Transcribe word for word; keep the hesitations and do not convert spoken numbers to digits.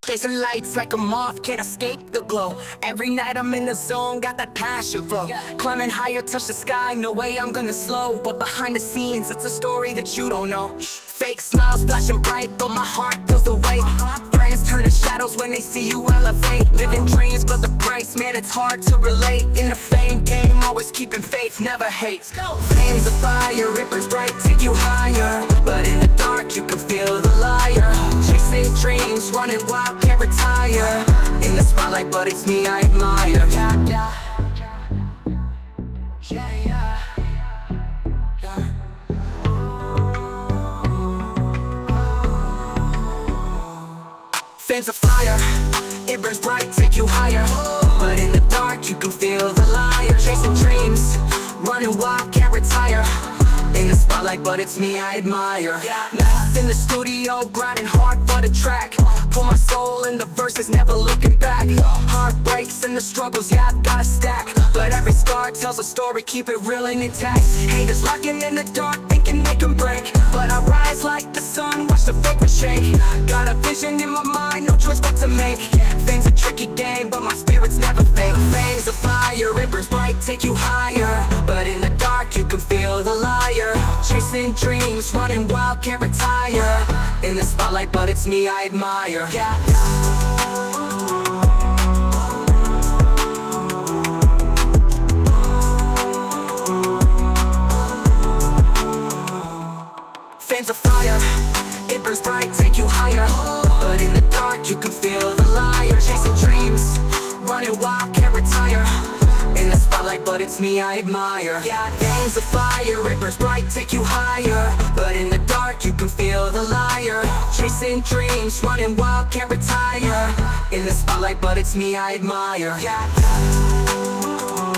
Chasing lights like a moth, can't escape the glow. Every night I'm in the zone, got that passion flow. Climbing higher, touch the sky, no way I'm gonna slow. But behind the scenes, it's a story that you don't know. Fake smiles flashing bright, but my heart feels the weight. Friends turn to shadows when they see you elevate. Living dreams, but the price, man, it's hard to relate. In the fame game, always keeping faith, never hate. Flames of fire, it burns bright, take you higher. But in the dark, you can feel the liar. Chasing dreams, running wild, can't retire. In the spotlight, but it's me I admire. Yeah, yeah. Yeah, yeah. Flames of fire, it burns bright, take you higher. But in the dark, you can feel the liar. Chasing dreams, running wild, can't retire. In the spotlight, but it's me I admire. Left in the studio, grinding hard for the track. Put my soul in the verses, never looking back. Heartbreaks and the struggles, yeah, I've got a stack. But every scar tells a story, keep it real and intact. Haters locking in the dark, thinking they can break. But I rise like the sun, watch the vapor shake. Got a vision in my mind, no choice but to make. Fame's a tricky game, but my spirit's never fake. Flames of fire, it burns bright, take you higher. But in the dark, you can feel the liar. Chasing dreams, running wild, can't retire. In the spotlight, but it's me I admire. Yeah. Flames of fire, it burns bright, take you higher. But in the dark, you can feel the liar. Chasing dreams, running wild, can't retire. In the spotlight, but it's me I admire. Yeah, flames of fire, it burns bright, take you higher. But in the dark, you can feel the liar. Chasing dreams, running wild, can't retire. In the spotlight, but it's me I admire. Yeah.